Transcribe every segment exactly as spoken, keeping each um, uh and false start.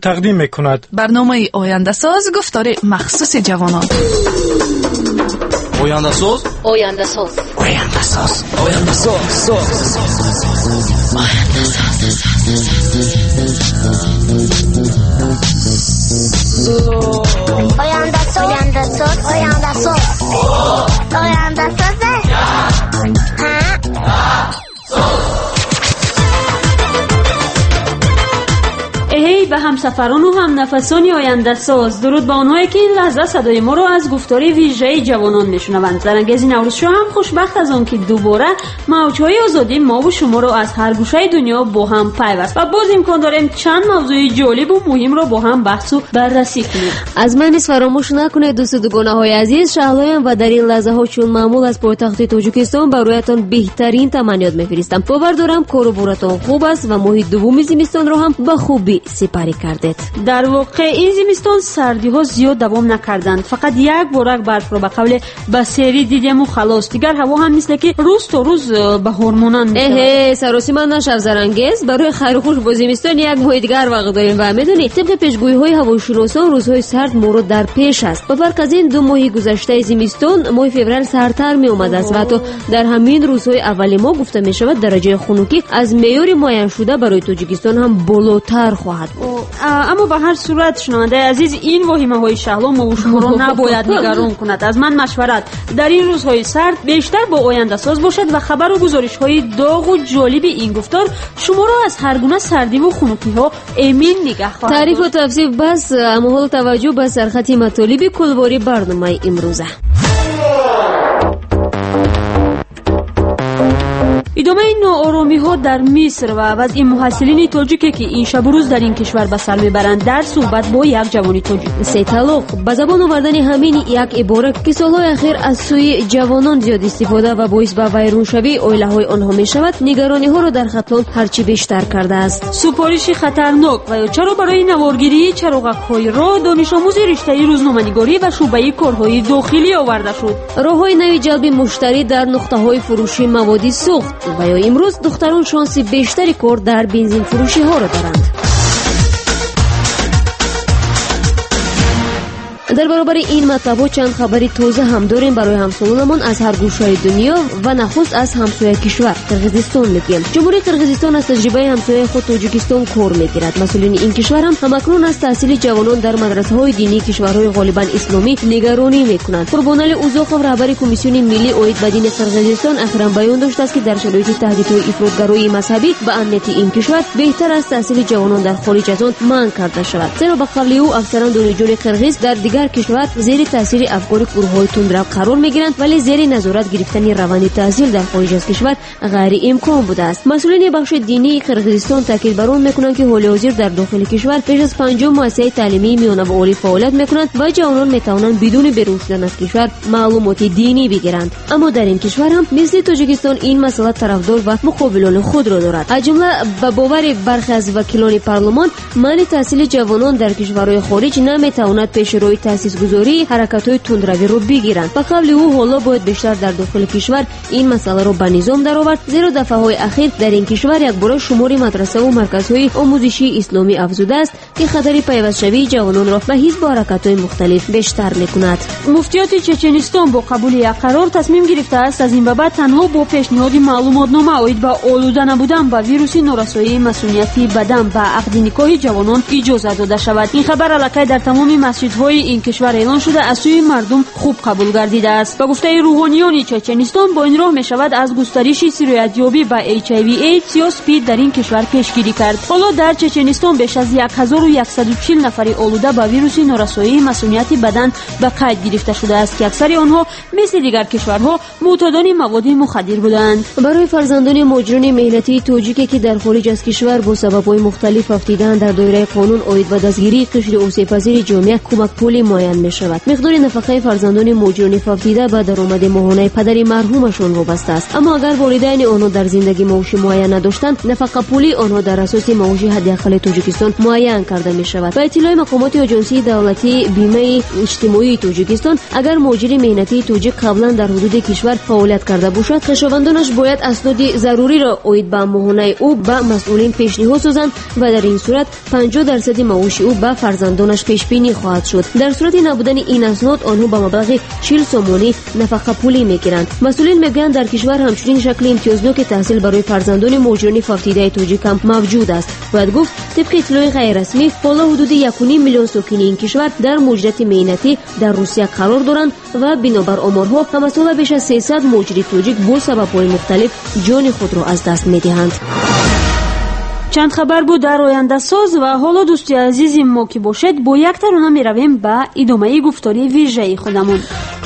تقدیم میکند. برنامه آینده ساز گفتار مخصوص جوانان. آینده ساز آینده ساز آینده ساز آینده ساز آینده ساز آینده ساز آینده ساز آینده ساز آینده ساز هی به همسفران و هم نفسانی آینده ساز، درود به آنهایی که این لحظه صدای ما رو از گفتار ویژه جوانان میشنوند. زرنگیز نوروز شو هم خوشبخت از اون که دوباره موجهای آزادی ما و شما رو از هر گوشه دنیا با هم پیوست و باز امکان داریم چند موضوع جالب و مهم رو با هم بحث و بررسی کنیم. از من نیز فراموش نکنید دوست دوگانه های عزیز، شهلایم و در این لحظه ها چون معمول از پایتخت تاجیکستان برایتان بهترین تمنیات میفرستم. باور دارم کار و بارتان خوب است و ماه دوم زمستان رو هم به خوبی سپری کردید. در واقع این زمستان سردی ها زیاد دوام نکردند، فقط یک بارک برف رو به قول بصری دیدیم و خلاص. دیگر هوا هم مثل که روز تا روز بهار مانند میشه. اه سروسی من نشو زرنگیز، برای خیر و خوش با زمستان یک ماه دیگر وقت داریم و میدونی طبق پیشگویی های هواشناسان روزهای سرد ما رو در پیش است. با فرق از این دو ماه گذشته زمستان ماه فوریه سردتر می اومد است و تو در همین روزهای اولی ما گفته می شود درجه خنکی از معیار معین شده برای تاجیکستان هم بالاتر خواهد بود. اما به هر صورت شنونده عزیز، این واهمه های شهلا ما و شما را نباید نگران کند. از من مشورت در این روزهای سرد بیشتر با آینده ساز باشد و خبر و گزارش های داغ و جالب این گفتار شما را از هر گونه سردی و خنکی ها امین نگه خواهد. تعریف و توصیف بس، اما حال توجه به سرخط مطالب کلباری برنامه امروزه. ادامه این ناآرامی ها در مصر و وضع محصلین تاجیکی که این شب و روز در این کشور به سر میبرند در صحبت با یک جوانی تاجیک. سه طلاق به زبان آوردن همین یک عبارت که سالهای اخیر از سوی جوانان زیاد استفاده و باعث به ویران شوی عائله های آنها می شود، نگرانی ها را در خطان هرچی بیشتر کرده است. سپارش خطرناک و یا چرا برای نوارگیری چراغک های را دانش آموز رشته روزنامه‌نگاری و شعبه کارهای داخلی آورده شد. راههای نوی جلب مشتری در نقطه های فروشی مواد سوخت و یا امروز دختران شانس بیشتری کار در بنزین فروشی ها را دارند. در برابر این مطلب چند خبری تازه هم داریم برای همسالانمان از هر گوشه دنیا و نخست از همسایه کشور قرقیزستان میگیم. جمهوری قرقیزستان از تجربه همسایه خود تاجیکستان کار میگیرد. مسئولین این کشور هم همکنون از تحصیل جوانان در مدرسه های دینی کشورهای غالبا اسلامی نگرانی میکنند. قربانعلی اوزاخوف رهبر کمیسیون ملی اوید به دین قرقیزستان اخیراً بیان داشته است که در شرایط تهدیدهای افراطگرایی مذهبی به امنیت این کشور بهتر است تحصیل جوانان در خارج از آن منع کرده شود. زیرا به قول او اکثرا دانشجویان قرقیز در دیگر کشور زیر تاثیر افکار گروه‌های تندرو قرار می‌گیرند، ولی زیر نظارت گرفتن روند تحصیل در خارج از کشور غیر امکان بوده است. مسئولین بخش دینی قرقیزستان تاکید بر آن می‌کنند که حال حاضر در داخل کشور بیش از پنجاه مؤسسه تعلیمی میانه و عالی فعالیت می‌کنند و جوانان می‌توانند بدون بیرون شدن از کشور معلومات دینی بگیرند. اما در این کشور هم مثل تاجیکستان این مسئله طرفدار و مقابلان خود را دارد. از جمله به باور برخی از وکیلان پارلمان منع تحصیل جوانان در کشورهای خارج نمی‌تواند پیش روی تأسیس گذاری حرکت‌های تندروی رو بگیرند. به قول او حالا باید بیشتر در داخل کشور این مسئله رو به نظام درآورد، زیرا دفعه‌های اخیر در این کشور یک بار شمار مدرسه و مرکزهای آموزشی اسلامی افزوده است که خطر پیوست شوی جوانان را به حزب و حرکت‌های مختلف بیشتر می‌کند. مفتیات چچنستان با قبول یک قرار تصمیم گرفته است از این به بعد تنها با پیشنهاد معلوماتنامه اوید به آلوده نبودن با ویروس نورسایی مسئولیتی بدن و عقد نکاح جوانان اجازه داده شود. این خبر الکی در تمام مسجدهای این کشور اعلان شده از سوی مردم خوب قبول گردیده است. با گفته روحانیان چچنستان با این راه می شود از گسترش سیرویت‌یابی به اچ آی وی ایدز یا اسپید در این کشور پیشگیری کرد. حالا در چچنستان بیش از هزار و صد و چهل نفر آلوده به ویروس نورسایی مسئولیتی بدن به قید گرفته شده است که اکثر آنها مثل دیگر کشورها معتادان مواد مخدر بودند. برای فرزندان مهاجران مهنتی تاجیکی که در خارج از کشور با سبب‌های مختلف افتیدند در دایره قانون اوید و دستگیری قشر اوسیپذیر جامعه کمک پول معین می شود. مقدار نفقه فرزندان مهاجران فوتیده به درآمد ماهانه پدر مرحومشان وابسته است. اما اگر والدین آنها در زندگی معاش معین نداشتند، نفقه پولی آنها در اساس معاش حداقل تاجیکستان معین کرده می شود. با اطلاع مقامات آژانسی دولتی بیمه اجتماعی تاجیکستان، اگر مهاجر مهنتی تاجیک قبلا در حدود کشور فعالیت کرده باشد، خویشاوندانش باید اسناد ضروری را عاید به ماهانه او به مسئولین پیشنهاد سازند و در این صورت پنجاه درصد معاش او به فرزندانش پیش بینی خواهد شد. در صورت نبودن این اسناد آنها به مبلغ چهل سومانی نفقه پولی میگیرند. مسئولین میگویند در کشور همچنین شکل امتیازناک تحصیل برای فرزندان مهاجران فوتیده تاجیک هم موجود است. باید گفت طبق اطلاع غیر رسمی حالا حدود یک و نیم میلیون ساکن این کشور در مهاجرت مهنتی در روسیه قرار دارند و بنابر آمارها هم سال بیش از سیصد مهاجر تاجیک با سبب‌های مختلف جان خود را از دست می‌دهند. چند خبر بود در آینده ساز و حالا دوستی عزیزی ما که باشد با یک ترانه می‌رویم به ادامه گفتاری ویژه خودمون.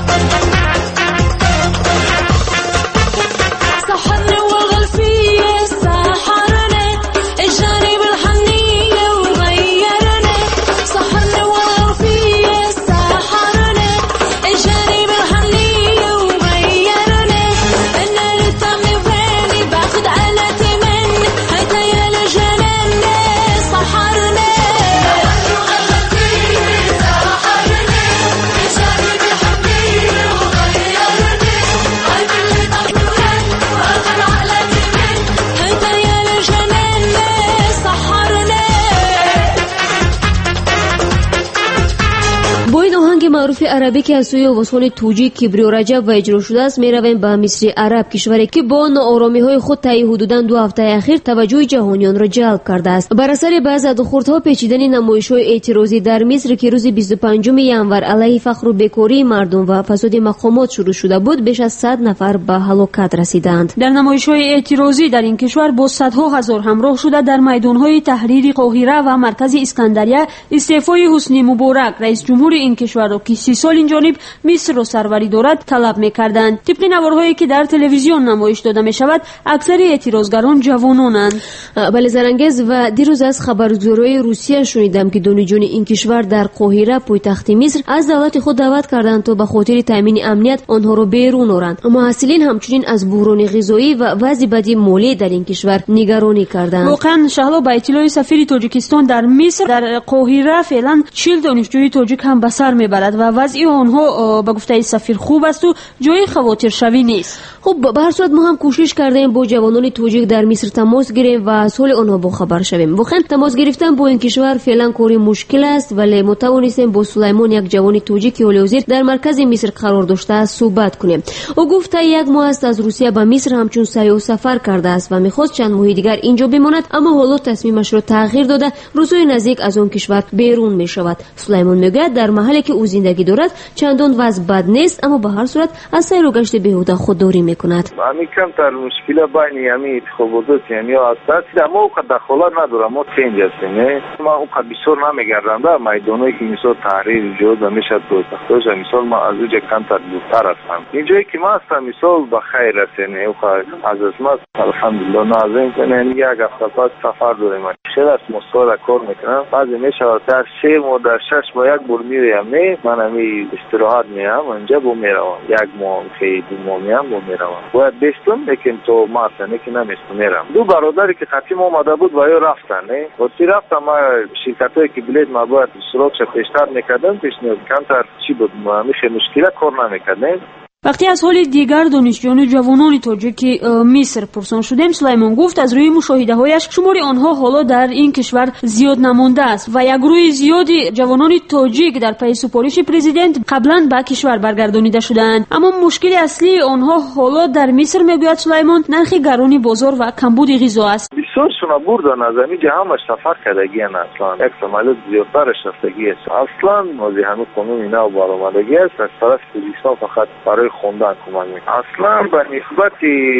معروف عربی که از سوی آوازخوان توجیک کبریو رجب و اجرا شده است میرویم به مصر عرب، کشوری که با ناآرامی های خود طی حدوداً دو هفته اخیر توجه جهانیان را جلب کرده است. بر اثر بعض ادخوردها پیچیدن نمایش های اعتراضی در مصر که روز بیست و پنجم ژانویه علیه فقر و بیکاری مردم و فساد مقامات شروع شده بود، بیش از صد نفر به هلاکت رسیدند. در نمایش های اعتراضی در این کشور با صدها هزار همراه شده در میدان های تحریر قاهره و مرکز اسکندریه استعفای حسنی مبارک رئیس جمهور این کشور را که سی سال این جانب مصر را سروری دارد طلب می‌کردند. طبق نوارهایی که در تلویزیون نمایش داده می‌شود، اکثر اعتراضگران جوانانند. بله زرنگز و دیروز از خبرگزاری روسیه شنیدم که دانشجویان این کشور در قاهره پایتخت مصر از دولت خود دعوت کردند تا به خاطر تامین امنیت آنها را بیرون آورند. محصلین همچنین از بحران غذایی و وضع بدی مالی در این کشور نگرانی کردند. واقعا شهلا با اطلاع سفیر تاجیکستان در مصر در قاهره فعلا چهل دانشجوی تاجیک هم به سر میبرد و وضع آنها به گفته سفیر خوب است و جای خواطر شوی نیست. خب به هر صورت ما هم کوشش کردیم با جوانان تاجیک در مصر تماس گیریم و از حال آنها با خبر شویم. واقعا تماس گرفتن با این کشور فعلا کاری مشکل است، ولی ما توانستیم با سلیمان یک جوان تاجیک اعلی وزیر در مرکز مصر قرار داشته است صحبت کنیم. او گفت تا یک ماه است از روسیه به مصر همچون سیاح سفر کرده است و میخواست چند ماه دیگر اینجا بماند، اما حالا تصمیمش را تغییر داده روزهای نزدیک از آن کشور بیرون میشود. سلیمان میگه در محلی که او زندگی دارد چندان وضع بد نیست، اما به هر صورت از سیر و گشت بیهوده خودداری میکند. امی کمتر مشکل بین امی انتخابات یعنی اساسی ما او دخالت ندارم، ما چنج هستیم. ما او بسیار نمیگردم در میدانایی که مثلا تحریر جود و میشد بود تختوش مثلا ما از اونجا کمتر دورتر هستم. اینجایی که ما هستم مثلا بخیر است، یعنی او از اسمت الحمدلله نازنین کنه. یک هفته بعد سفر داریم، شهر است مستعد کار میکنم. بعضی میشود در سه ماه در شش ماه یک بار میریم. نه من امی استراحت میام اونجا بو میروم، یک ماه که دو ماه میام بو میروم. باید بستم لیکن تو مارتنه که نمیستم میرم. دو برادری که قطعی اومده بود و یا رفتن. نه وقتی رفتم ما شرکتایی که بلیط ما باید سراغش پیشتر میکردم، پیشنهاد کمتر چی بود ما میشه مشکل کار نمیکردیم. وقتی از حال دیگر دانشجویان و جوانان تاجیک مصر پرسان شدیم، سلیمان گفت از روی مشاهده‌هایش شمار آنها حالا در این کشور زیاد نمانده است و یک گروه زیادی جوانان تاجیک در پی سپارش پرزیدنت قبلا به کشور برگردانیده شدند. اما مشکل اصلی آنها حالا در مصر میگوید سلیمان نرخ گرانی بازار و کمبود غذا است. بسیار شما بردن از همین جا همش سفر کردگی نه اصلا یک سمالت زیادترش رفتگی است. اصلا موضوع همین قانون اینا برآمدگی است از طرف پلیسا فقط برای خوندن کمک میکنه. اصلا به نسبت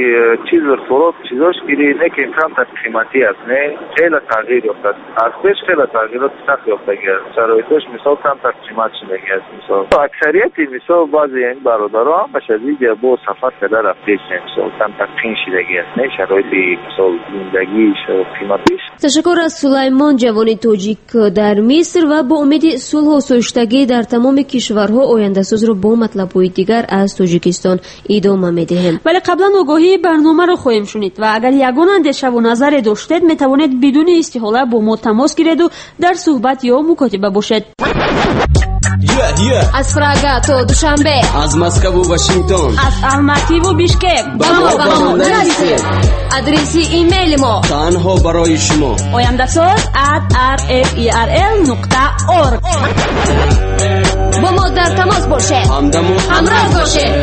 چیز ورفورات چیزاش گیری نه که امکان تا قیمتی است. نه خیلی تغییر یافته از پیش خیلی تغییرات سخت یافتگی است. شرایطش مثال کم تا قیمت شدگی است. مثال اکثریتی مثال بعضی این برادرها هم شدید با سفر کرده رفته مثال کم تا قین شدگی است. نه شرایطی مثال زندگی زندگیش و قیمتش. تشکر از سلیمان جوانی تاجیک در مصر و با امید صلح و سازشتگی در تمام کشورها آینده ساز رو با مطلب‌های دیگر از تاجیکستان ادامه می‌دهیم. ولی قبلا آگاهی برنامه رو خواهیم شنید و اگر یگان اندیشه و نظر داشتید میتوانید بدون استحاله با ما تماس گیرید و در صحبت یا مکاتبه باشید. Yeah, yeah. از پراگ تا دوشنبه، از مسکو و واشنگتن، از الماتی و بیشکک با ما با ما نرسید. آدرس ایمیل ما تنها برای شما آینده ساز at r f e r l نقطه org. با ما در تماس باشه، همدم و همراه باشه.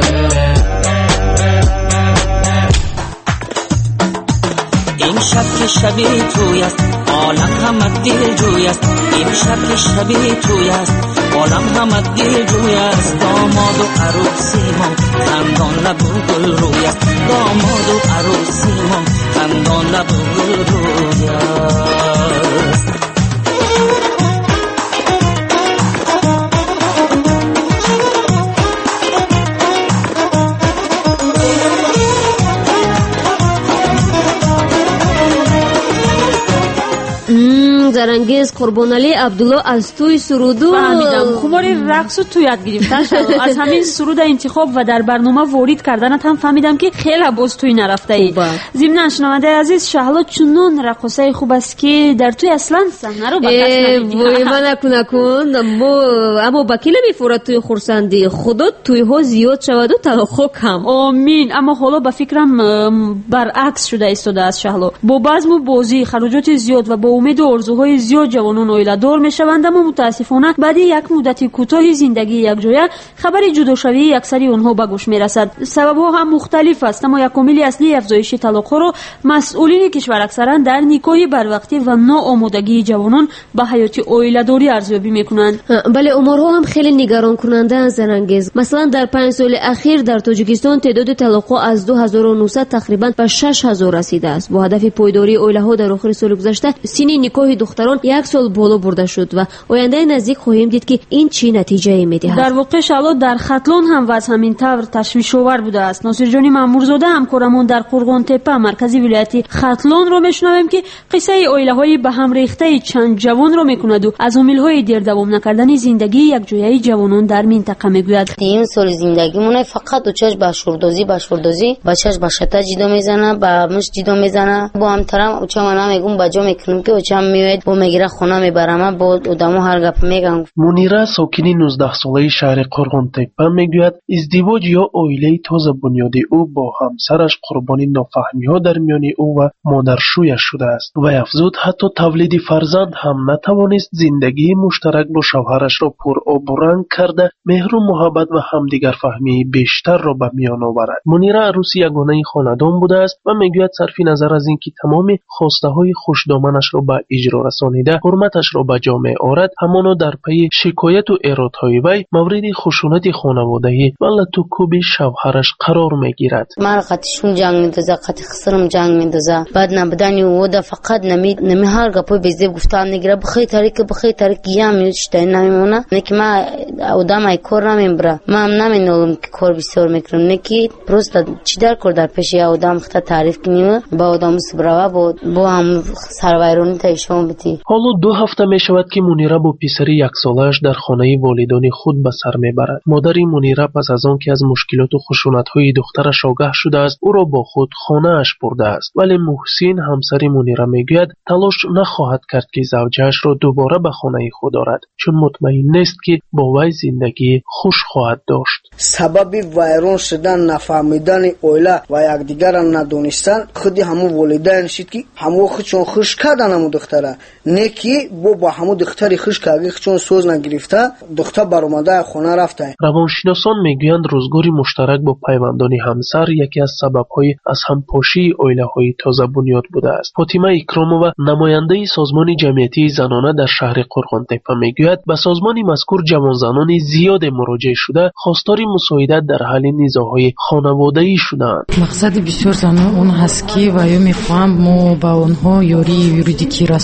این شب که شبی توی است عالم همه دل جوی است. این شب که شبی توی است عالم همه دل جوی است. داماد و عروسی ما خندان لب و گل روی است. داماد و عروسی ما خندان لب و گل روی است. زرنگیز قربانعلی عبدالله از توی سرودو فهمیدم خماری رقص تو یاد گرفتن شد. از همین سرود انتخاب و در برنامه وارد کردنت هم فهمیدم که خیلی باز توی نرفته ای. ضمن شنونده عزیز شهلا چنون رقصای خوب است که در توی اصلا صحنه رو با کس نبینی. وای من نکن نکن اما با کی نمیفورد توی خورسندی خدا توی ها زیاد شود و طلاق کم. آمین. اما حالا به فکرم برعکس شده ایستاده است شهلا. با بزم و بازی خرجات زیاد و با امید و آرزوهای زیاد جوانان اویلا دار میشوند، اما متاسفانه بعد یک مدت کوتاه زندگی یک جایه خبر جداشوی اکثری آنها به گوش میرسد. سببها هم مختلف است، اما یک عامل اصلی افزایش طلاق ها را مسئولین کشور اکثرا در نکاح بروقتی و ناآمادگی جوانان به حیات اویلا داری ارزیابی میکنند. بله امورها هم خیلی نگران کننده است زرنگیز. مثلا در پنج سال اخیر در تاجیکستان تعداد طلاق ها از دو هزار و نهصد تقریبا به شش هزار رسیده است. با هدف پایداری اویلا ها در آخر سال گذشته سن نکاح دختران یک سال بالا برده شد و آینده نزدیک خواهیم دید که این چی نتیجه میدهد. در واقع شالا در ختلان هم وضع همین طور تشویش آور بوده است. ناصر جانی مامورزاده همکارمون در قرغان تپه مرکزی ولایت ختلان رو میشنویم که قصه اویله‌های به هم ریخته چند جوان رو میکند و از عامل‌های دیر دوام نکردن زندگی یک جایه جوانان در منطقه میگوید. این سال زندگیمون فقط دو چش باشوردوزی باشوردوزی بچش باشتا جدا میزنه با مش جدا میزنه با هم طرف اوچا منم میگم بجا میکنم که اوچا میاد با میگیره خونه میبرم با آدمو هر گپ میگم. منیره ساکنی نوزده ساله شهر قرغان تپه میگوید ازدواج یا اویله تازه بنیادی او با همسرش قربانی نافهمی‌ها در میان او و مادرشویش شده است و افزود حتی تولید فرزند هم نتوانست زندگی مشترک با شوهرش را پر آب و رنگ کرده مهر و محبت و همدیگر فهمی بیشتر را به میان آورد. منیره عروس یگانه خاندان بوده است و میگوید صرف نظر از اینکه تمام خواسته های خوشدامنش را به اجرا رسانیده حرمتش را به جا می آورد، همانا در پی شکایت و ارادهای وی مورد خشونت خانوادگی و لطوکوب شوهرش قرار میگیرد. من قطعشون جنگ میندازه، قطع خسرم جنگ میندازه، بعد نبودن او ده فقط نمی نمی هر گپوی بیزه گفتن نگیره بخی طریق بخی طریق گیم میشته نمیمونه. نکی ما آدم ای کار نمیبره، ما هم نمینولم که کار بسیار میکنم، نکی پروست چی در کار در پیش یا آدم خطا تعریف کنیم با آدم سبروا با با هم سروایرونی تایشون بتی. حالا دو هفته می شود که منیره با پسر یک سالش در خانه والدان خود به سر میبرد. مادر منیره پس از آن که از مشکلات و خشونت‌های دخترش آگاه شده است او را با خود خانه اش برده است، ولی محسن همسر منیره میگوید تلاش نخواهد کرد که زوجه‌اش را دوباره به خانه خود آورد چون مطمئن نیست که با وی زندگی خوش خواهد داشت. سبب ویران شدن نفهمیدن اویلا و یکدیگر را ندانستن خودی همون والدین شد که همون خودشون خوش کردن همون دختره، نه که با با همون دختری خوش کردن چون سوز نگرفته دختر برآمده خانه رفته. روانشناسان میگویند روزگاری مشترک با پیوندان همسر یکی از سبب‌های از همپاشی اویله‌های تازه بنیاد بوده است. فاطمه اکرامووا نماینده سازمان جمعیتی زنانه در شهر قرغان تپه میگوید به سازمان مذکور جوان زنان زیاد مراجعه شده خواستار مساعدت در حل نزاع‌های خانوادگی شدند. مقصد بسیار زنان اون هست که و یا میخواهم ما با اونها یاری یوریدیکی رسونیم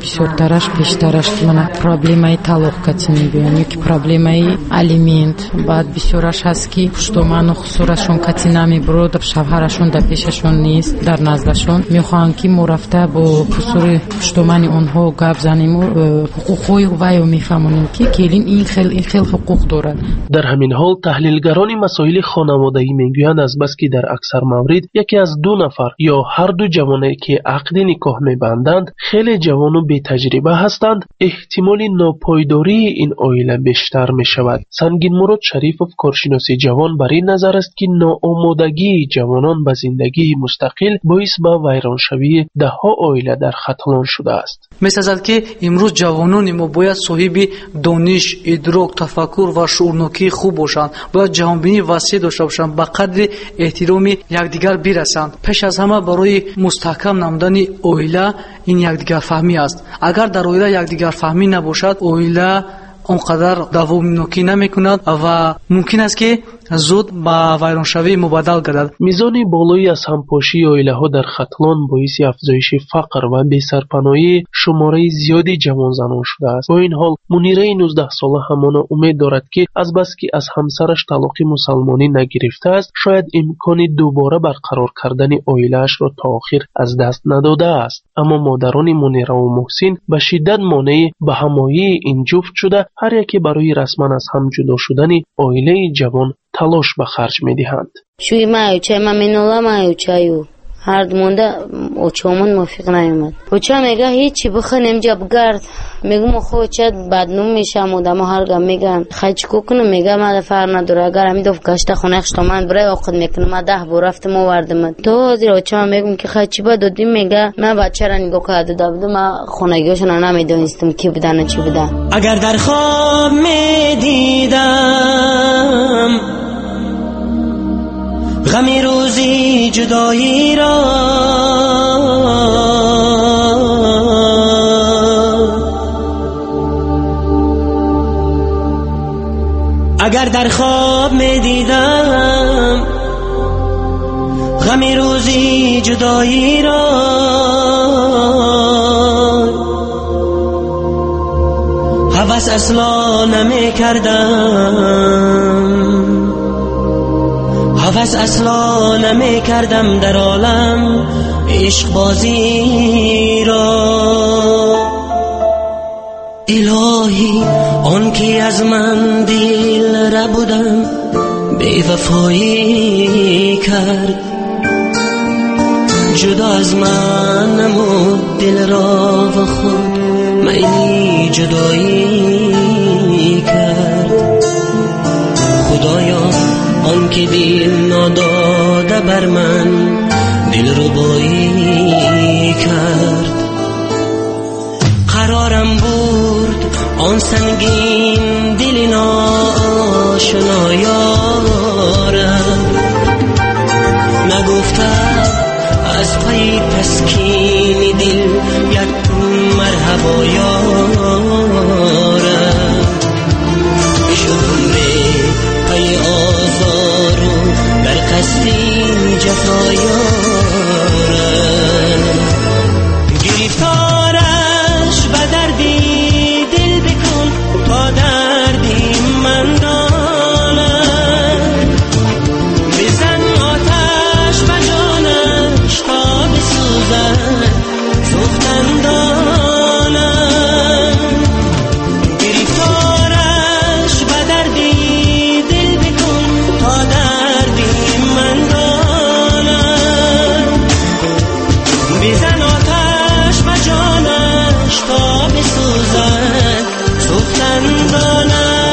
бисёртараш пештараш мана проблемаи талоқ кати мебинам ёки проблемаи алимент баъд бисёраш ҳаст ки пуштоману хусурашон кати намебурад шавҳарашон дар пешашон нест дар наздашон мехоҳанд ки мо рафта бо хусури пуштомани онҳо гап занему ҳуқуқҳои вайо мефаҳмонем ки келин ин хел ин хел ҳуқуқ дорад. дар ҳамин ҳол таҳлилгарони масоили хонаводагӣ мегӯянд азбаски дар аксар маврид яке аз ду нафар ё ҳарду ҷавоне ки ақди никоҳ мебанданд хеле ҷавону бетаҷриба ҳастанд, эҳтимоли нопойдории ин оила бештар мешавад. сангинмурод шарифов коршиноси ҷавон бар ин назар аст ки ноомодагии ҷавонон ба зиндагии мустақил боис ба вайроншавии даҳҳо оила дар хатлон шудааст. месазад ки имрӯз ҷавонони мо бояд соҳиби дониш, идрок, тафаккур ва шуурнокии хуб бошанд, бояд ҷаҳонбинии васеъ дошта бошанд, ба қадри эҳтироми якдигар бирасанд. пеш аз ҳама барои мустаҳкам намудани оила ин якдигарфаҳмӣ аст. агар дар оила якдигарфаҳмӣ набошад, оила он қадар давомнокӣ намекунад ва мумкин аст ки зуд ба вайроншавӣ мубаддал гардад. мизони болои аз ҳампошии оилаҳо дар хатлон боиси афзоиши фақр ва бесарпаноии шумораи зиёди ҷавонзанон шудааст. бо ин ҳол мунираи нуздаҳсола ҳамона умед дорад ки азбаски аз ҳамсараш талоқи мусалмонӣ нагирифтааст, шояд имкони дубора барқарор кардани оилаашро то охир аз даст надодааст. аммо модарони мунираву муҳсин ба шиддат монеи ба ҳамоии ин ҷуфт шуда, ҳар яке барои расман аз ҳам ҷудо шудани оилаи ҷавон талош ба харҷ медиҳанд. шӯи маю чай ма меноламаю чаю ҳард монда очамон мувофиқ наёмад. оча мега ҳечи биханем ҷабгард мегум охо оча баднум мешам одамо ҳаргам меган хай чико кунам мега мада фарқ надора агар ҳамидов гашта хонаи хиштоман бурай оқид мекунам ма даҳ бор рафтам овардамад то ҳозир очама мегум ки хай чӣ ба додим мега ма бачара нигоҳ карда дода буду ма хонагиҳошона намедонистам ки будана чӣ буда. агар дар хоб медидам غمی روزی جدایی را اگر در خواب می دیدم غمی روزی جدایی را هوس اصلا نمی کردم هوس اصلا نمی کردم در عالم عشق بازی را. الهی آن که از من دل را بودم بی وفایی کرد، جدا از من نمود دل را و خود میلی جدایی کرد. خدایا آن که دل ناداده بر من دل ربایی کرد. قرارم برد آن سنگین دل ناشنا یارم، نگفتم از پی تسکین دل یک مرحبا یارم. شدم پی آزار و در قصدی جفا یارم. گرفتارش به دردی دل بکن تا دردی من دانم. بزن آتش به جانش تا بسوزد سوختن دانم. گرفتارش به دردی دل بکن تا دردی من دانم. بزن آتش به جانش تا بسوزد سوختن دانم.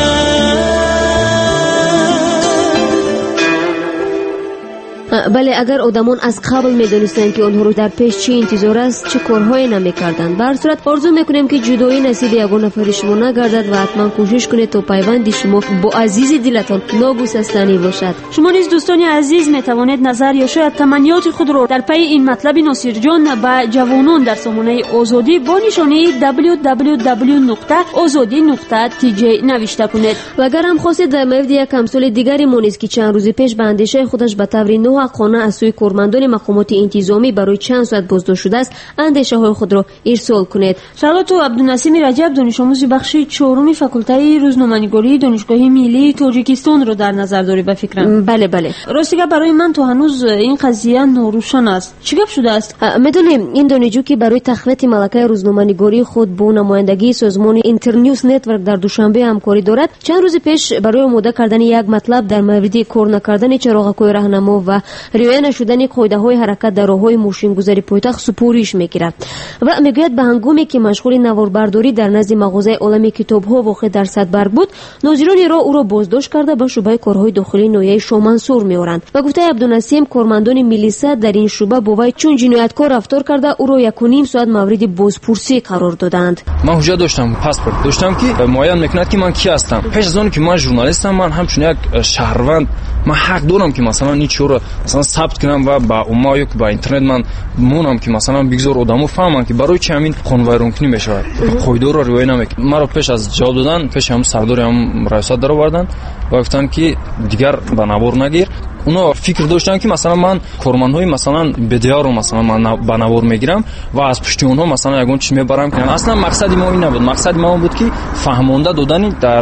بله، اگر آدمان از قبل میدونستند که آنها رو در پیش چی انتظار است چه کارهایی نمیکردند. به هر صورت آرزو میکنیم که جدایی نصیب یگان نفر شما نگردد و حتما کوشش کنید تا پیوند شما با عزیز دلتان ناگسستنی باشد. شما نیز دوستان عزیز میتوانید نظر یا شاید تمنیات خود را در پی این مطلب ناصر جان به جوانان در سامانه آزادی با نشانی دبلیو دبلیو دبلیو نقطه آزادی نقطه تی جی نوشته کنید. و اگر هم خواستید در مورد یک امثال دیگری مونیز که چند روز پیش به اندیشه خودش به طور ناحق خانه از سوی کارمندان مقامات انتظامی برای چند ساعت بازداشت شده است اندیشه های خود را ارسال کنید. شلوت و عبدالنسیم رجب دانش آموز بخش چهارم فاکولته روزنامه‌نگاری دانشگاه ملی تاجیکستان رو در نظر داری به فکرم؟ بله بله. راستی که برای من تو هنوز این قضیه ناروشن است. چی گپ شده است؟ میدونیم این دانشجو که برای تقویت ملکه روزنامه‌نگاری خود با نمایندگی سازمان اینترنیوز نتورک در دوشنبه همکاری دارد، چند روز پیش برای آماده کردن یک مطلب در مورد کار نکردن چراغ‌های راهنما و رعایت نشدن قاعده‌های حرکت در راه‌های ماشین‌گذاری پایتخت سپوریش می‌گیرد و میگوید به هنگامی که مشغول نواربرداری در نزد مغازه عالمی کتاب‌ها واقع در صدبرگ بود، ناظران راه او را بازداشت کرده به شعبه کارهای داخلی ناحیه شامنسور می‌آورند. و گفته عبدالنسیم کارمندان میلیسا در این شعبه با وی چون جنایتکار رفتار کرده او را یک و نیم ساعت مورد بازپرسی قرار دادند. من حجت داشتم، پاسپورت داشتم که معین میکند که من کی هستم. پیش از اون که من ژورنالیستم، من همچون یک شهروند من حق دارم که مثلا این چیزا رو مثلا ثبت کنم و با عموم یا که با اینترنت من مونم که مثلا بگذار آدمو فهمن که برای چه همین خانوار کنی میشه. قاعده رو رعایت نمیکنه. مرا پیش از جواب دادن پیش هم سردار هم رئیست در آوردن و گفتن که دیگر به نوار نگیر. اونا فکر داشتن که مثلا من کارمندهای مثلا بدیا رو مثلا من به نوار میگیرم و از پشت اونها مثلا یگون چی میبرم که اصلا مقصد ما این نبود. مقصد ما بود که فهمانده دادن در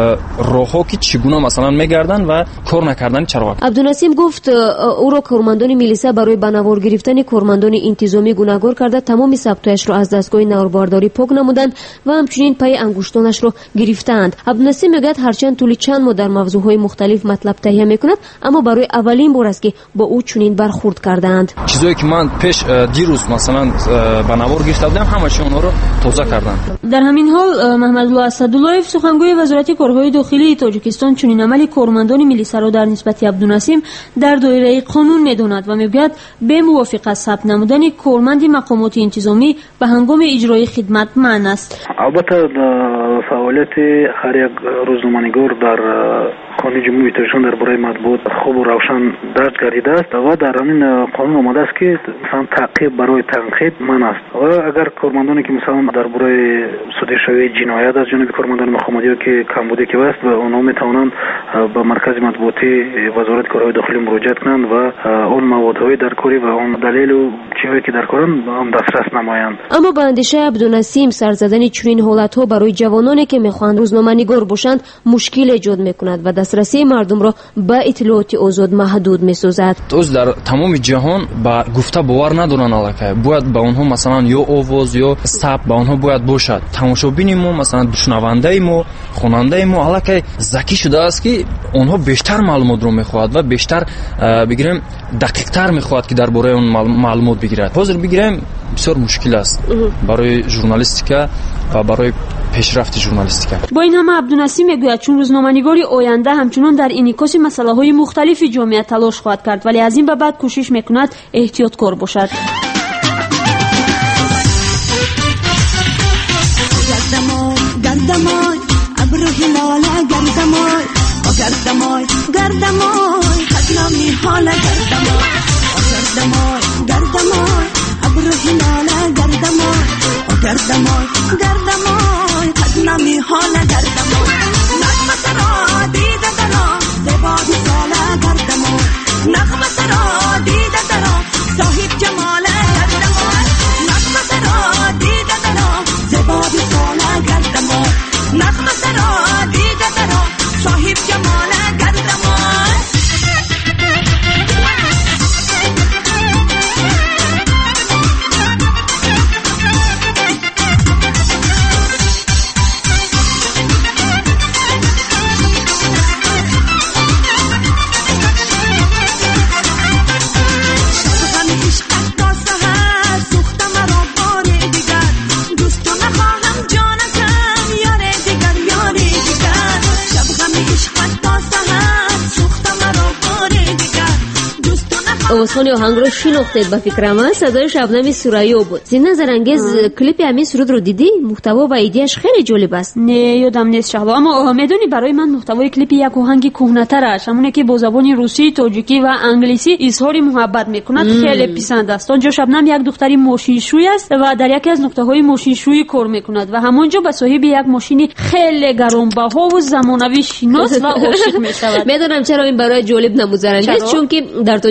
راهها که چگونه مثلا میگردن و کار نکردن چراغ. عبدالنسیم گفت او را کارمندان میلیسا برای به نوار گرفتن کارمندان انتظامی گناهکار کرده تمام ثبتایش را از دستگاه نواربرداری پاک نمودند و همچنین پای انگشتانش را گرفتند. عبدالنسیم میگوید هرچند طول چند ماه در موضوعهای مختلف مطلب تهیه میکند اما برای اولین بار است که با او چنین برخورد کردند. چیزایی که من پیش دیروز مثلا به نوار گرفته بودم همش اونها رو توضیح کردند. در همین حال محمد الله اسدالله سخنگوی وزارت کارهای داخلی تاجیکستان چنین عملی کارمندان میلیسا را در نسبت عبدالنسیم در دایره قانون میداند و میگوید به موافقت ثبت نمودن کارمند مقامات انتظامی به هنگام اجرای خدمت منع است. البته فعالیت هر یک روزنامه‌نگار در قانون جمهوری تاجیکستان درباره مطبوعات خوب و روشن درج گردیده است و در همین قانون آمده است که مثلا تعقیب برای تنقیب من است و اگر کارمندانی که مثلا درباره صادر شوی جنایت از جانب کارمندان مقاماتی که کمبودی که است و اونها میتوانند به مرکز مطبوعاتی وزارت کارهای داخلی مراجعه کنند و اون موادهای در کاری و اون دلیل و چیزی که در کارن هم دسترس نمایند. اما به اندیشه عبدالنسیم سر زدن چنین حالت‌ها برای جوانانی که میخواهند روزنامه‌نگار باشند مشکل ایجاد میکند و دسترسی مردم را به اطلاعات آزاد محدود می‌سازد. توز در تمام جهان با گفته باور ندارن الکه باید با اونها مثلا یا آواز یا ثبت با اونها باید باشد. تماشابین ما مثلا شنونده ما خواننده ما الکه ذکی شده است که اونها بیشتر معلومات رو می‌خواهد و بیشتر بگیریم دقیق‌تر می‌خواهد که درباره اون معلومات بگیرد. حاضر بگیریم بسیار مشکل است برای ژورنالیستیکا و برای پیشرفت ژورنالیستیکا. با این همه عبدالنسیم میگوید چون روزنامه‌نگاری آینده همچنان در انعکاس مسائل مختلف جامعه تلاش خواهد کرد ولی از این به بعد کوشش میکند احتیاطکار باشد. گردمای گردمای ابرو هلال گردمای گردمای گردمای حجمی حال گردمای گردمای گردمای ابرو هلال گردمای گردمای گردمای حجمی حال گردمای نغمه سرا دیده درا زبادی سالا گردمای نغمه سرا دیده درا صاحب جمال گردمای نغمه سرا دیده درا زبادی سالا گردمای نغمه سرا دیده درا صاحب جمال گردمای آوازخوان آهنگ رو شناختید به فکرم است. صدای شبنم سوریا بود. زین نظرانگیز کلیپ همین سرود رو دیدی؟ محتوا و ایده‌اش خیلی جالب است. نه یادم نیست شهلا اما میدونی برای من محتوای کلیپ یک آهنگ کهنه‌ترش همونه که با زبان روسی، تاجیکی و انگلیسی اظهار محبت میکند خیلی پسند است. آنجا شبنم یک دختری ماشینشوی است و در یکی از نقطه‌های ماشینشویی کار میکند و همونجا به صاحب یک ماشین خیلی گرانبها و زمانوی شناس و عاشق میشود. میدونم چرا این برای جالب نموزرنده است چون که در تاجیکستان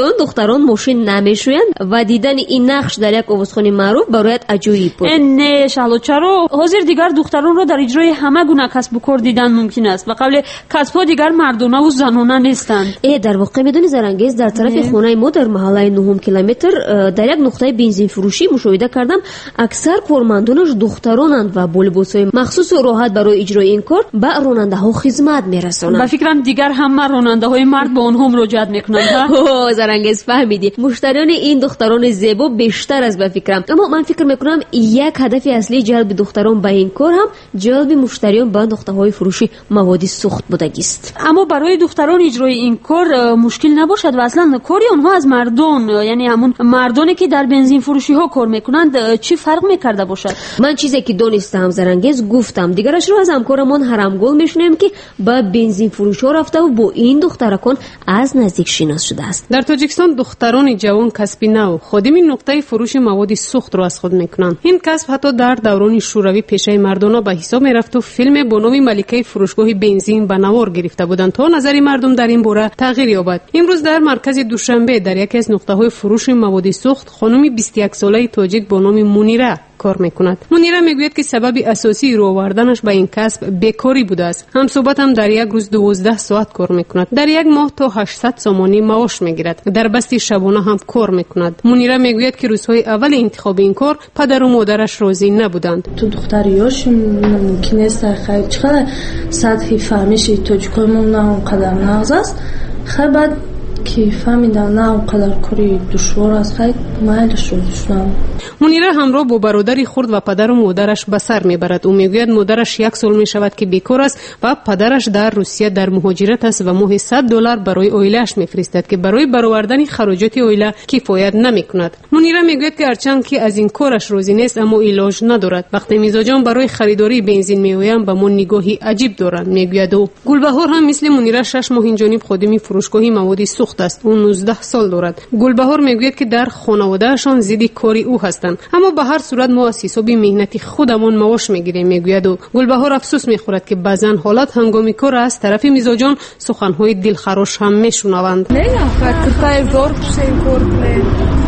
چون دختران ماشین نمیشویند و دیدن این نقش در یک آوازخوان معروف برایت عجیب بود. نه شالوچارو حاضر دیگر دختران را در اجرای همه گونه کسب و کار دیدن ممکن است و قبل کسب‌ها دیگر مردانه و زنانه نیستند. ای در واقع میدونی زرنگیز در طرف خانه ما در محله نهم کیلومتر در یک نقطه بنزین فروشی مشاهده کردم اکثر کارمندانش دخترانند و با لباس‌های مخصوص و راحت برای اجرای این کار به راننده‌ها خدمت می‌رسانند. با فکرم دیگر همه راننده‌های مرد به آنها مراجعت می‌کنند. اوه زرنگیز فهمیدی. مشتریان این دختران زیبا بیشتر از به فکرم. اما من فکر می‌کنم یک هدف اصلی جلب دختران به این کار هم جلب مشتریان به نقطه‌های فروشی مواد سوخت بودگی است. اما برای دختران اجرای این کار مشکل نباشد و اصلا کاری آنها از مردان، یعنی همون مردانی که در بنزین فروشی ها کار میکنند، چی فرق میکرده باشد؟ من چیزی که دانستم زرنگیز گفتم، دیگرش رو از همکارمون حرمگل میشنیم که با بنزین فروش ها رفته و با این دخترکان از نزدیک شناس شده است. در تاجیکستان دختران جوان کسبی نو خودم نقطه فروش مواد سوخت رو از خود میکنند. این کسب حتی در دوران شوروی پیشه مردانه به حساب میرفت و فیلم با نام ملکه فروشگاه بنزین به نوار گرفته بودند تا نظر مردم در این باره تغییر یابد. امروز در مرکز دوشنبه در یکی از نقطه‌های فروش مواد سوخت خانم بیست و یک ساله تاجیک با نام منیره کار میکند. منیره میگوید که سبب اساسی رو آوردنش به این کسب بیکاری بوده است. هم صحبت هم در یک روز دوازده ساعت کار میکند. در یک ماه تا هشتصد سومانی معاش میگیرد. در بستی شبانه هم کار میکند. منیره میگوید که روزهای اول انتخاب این کار پدر و مادرش راضی نبودند. تو دختریاش ممکن است خیلی چقدر سطحی فهمش تاجیک‌هامون نه اونقدر نغز است. خیلی بعد که فهمیدم نه اونقدر کاری دشوار است، خیلی مایلش رو داشتم. منیره همراه با برادری خرد و پدر و مادرش به سر میبرد. او میگوید مادرش یک سال میشود که بیکار است و پدرش در روسیه در مهاجرت است و ماهی صد دلار برای عائله‌اش میفرستد که برای برآوردن خراجات عائله کفایت نمیکند. منیره میگوید که هرچند که از این کارش راضی نیست اما علاج ندارد. وقتی میزاجان برای خریداری بنزین میآیند به ما نگاهی عجیب دارند. میگوید او گلبهار هم مثل منیره شش ماه اینجانب خادم فروشگاه مواد سوخت است. او نوزده سال دارد. گلبهار میگوید که در خانوادهشان زیدی کاری او هستند، اما به هر صورت ما از حساب مهنتی خودمان معاش میگیریم. میگوید و گلبهار افسوس میخورد که بعضن حالات هنگامی کار از طرف میزاجان سخنهای دلخراش هم میشنوند. نه فکر زور پشین کار کنه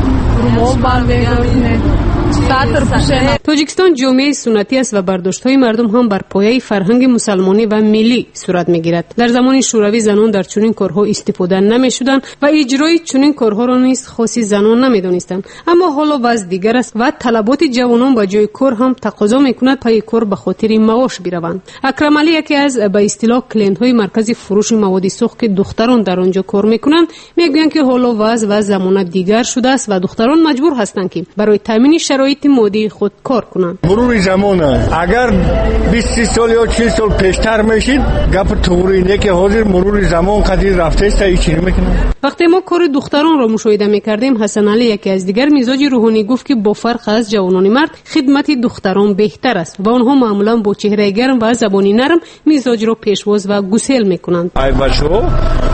رومال برمیگردونه. تاجیکستان جامعه سنتی است و برداشت‌های مردم هم بر پایه فرهنگ مسلمانی و ملی صورت می‌گیرد. در زمان شوروی زنان در چنین کارها استفاده نمی‌شدند و اجرای چنین کارها را نیز خاصی زنان نمی‌دانستند. اما حالا وضع دیگر است و طلبات جوانان به جای کار هم تقاضا می‌کند پای کار به خاطر معاش بروند. اکرم علی یکی از به اصطلاح کلینت‌های مرکز فروش مواد سوخت که دختران در آنجا کار می‌کنند می‌گویند که حالا وضع و زمان دیگر شده است و دختران مجبور هستند که برای تامین شرایط مادی خود کار کنند. مرور زمان اگر بیست سال یا چهل سال پیشتر میشید گپ طوری اینه که حاضر مرور زمان قدیر رفته است هیچی نمیکنه. وقتی ما کار دختران را مشاهده میکردیم حسن علی یکی از دیگر مزاج روحانی گفت که با فرق از جوانان مرد خدمت دختران بهتر است و آنها معمولا با چهره گرم و زبانی نرم مزاج را پیشواز و گسیل میکنند. ای بچه‌ها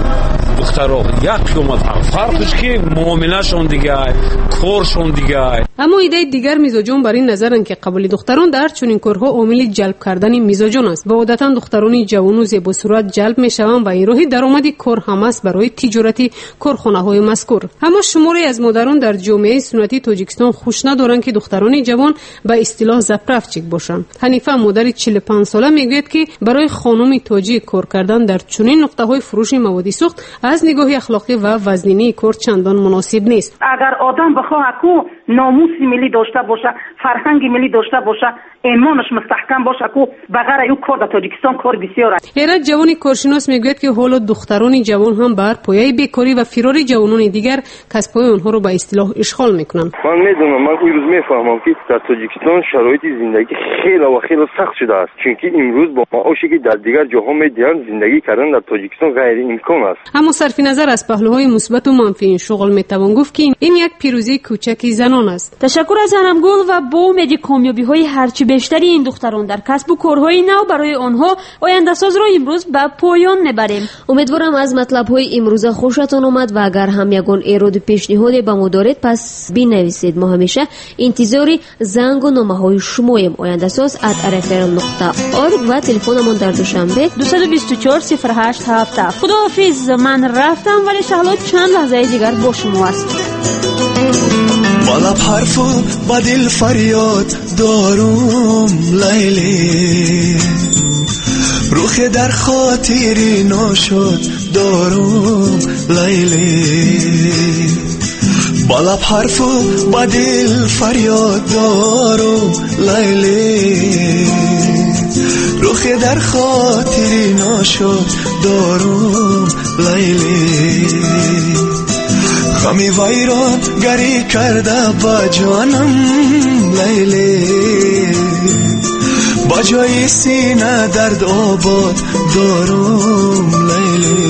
دخترها یک قیمت فرقش که معاملهشون دیگه کارشون دیگه. اما ایده دیگر میزاجان بر این نظرند که قبول دختران در چنین کارها عامل جلب کردن میزاجان است و عادتا دختران جوان و زیبا صورت جلب میشوند و این راه درآمدی کار هم است برای تجارتی کارخانه‌های مذکور. اما شماری از مادران در جامعه سنتی تاجیکستان خوش ندارند که دختران جوان به اصطلاح زپرفچیک باشند. حنیفه مادر چهل و پنج ساله میگوید که برای خانم تاجیک کار کردن در چنین نقطه‌های فروش مواد سوخت از نگاه اخلاقی و وزنی کار چندان مناسب نیست. اگر آدم بخواد کو ناموس ملی داشته باشه، فرهنگ ملی داشته باشه، ایمانش مستحکم باشه کو بغیر او کار در تاجیکستان کار بسیار است. هرات جوانی کارشناس میگوید که حالا دختران جوان هم بر پایه بیکاری و فرار جوانان دیگر کسب‌های آنها رو به اصطلاح اشغال میکنند. من میدونم، من امروز میفهمم که در تاجیکستان شرایط زندگی خیلی و خیلی سخت شده است، چون امروز با معاشی که در دیگر جاها میدیدن زندگی کردن در تاجیکستان غیر امکان است. اما صرف نظر از پهلوهای مثبت و منفی این شغل میتوان گفت که این یک پیروزی کوچکی زنان است. تشکر از هنمگل و با امید کامیابی‌های هرچی بیشتری این دختران در کسب و کارهای نو برای آنها آینده ساز را امروز به پایان میبریم. امیدوارم از مطلب‌های امروز خوشتان آمد و اگر هم یگان ایراد و پیشنهادی به ما دارید پس بنویسید. ما همیشه انتظاری زنگ و نامه‌های شماییم. آینده ساز ات ارفرام نقطه org و تلفنمون در دوشنبه دو دو چهار صفر هشت هفت. خداحافظ. من رفتم ولی شهلا چند لحظه دیگر با شما است. با لب حرف و با دل فریاد دارم لیلی، روح در خاطری ناشد دارم لیلی. با لب حرف و با دل فریاد دارم لیلی، روح در خاطری ناشد دارم لیلی. خمی ویران گری کرده با جانم لیلی، با جای سینه درد آباد دارم لیلی.